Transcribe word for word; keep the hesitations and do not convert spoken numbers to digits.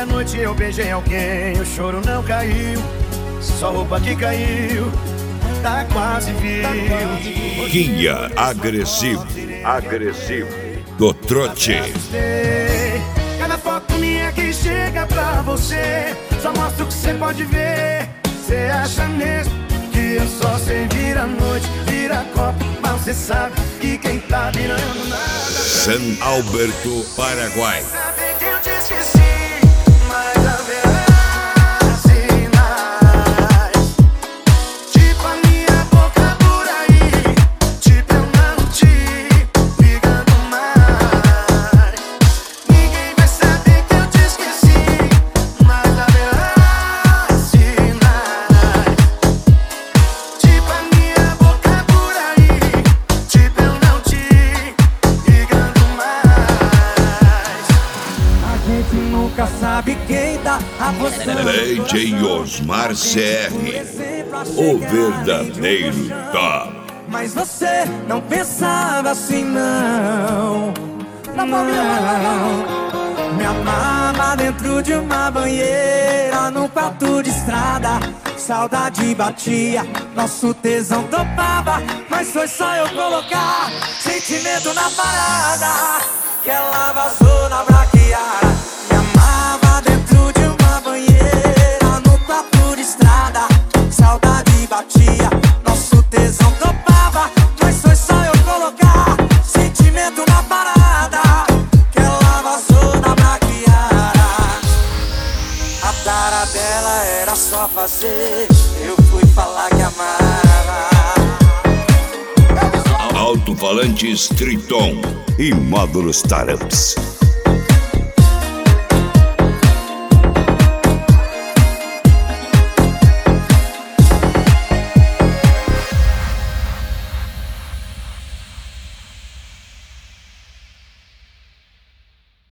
noite eu beijei alguém, o choro não caiu, só roupa que caiu, tá quase viu. Guia agressivo, agressivo do trote. Cada foto minha que chega pra você só mostra o que você pode ver. Você acha mesmo que eu só sei virar noite, vira copo, mas você sabe que quem tá virando nada. San Alberto, Paraguai. Sabe que eu te esqueci, mas haverá sinais. Tipo a minha boca por aí, tipo eu não te ligando mais. Ninguém vai saber que eu te esqueci, mas haverá sinais. Tipo a minha boca por aí, tipo eu não te ligando mais. A gente nunca sabe quem tá apostando. D J Osmar C R, o verdadeiro top. Mas você não pensava assim, não. Não. Me amava dentro de uma banheira, num quarto de estrada. Saudade batia, nosso tesão topava. Mas foi só eu colocar sentimento na parada que ela vazou na braquiara. Me amava dentro de uma banheira, no quarto de estrada. Saudade batia, nosso tesão topava. Mas foi só eu colocar sentimento na parada que ela vazou na braquiara. A tara dela era só fazer, eu fui falar que amava. Alto-falantes Triton e módulos Startups.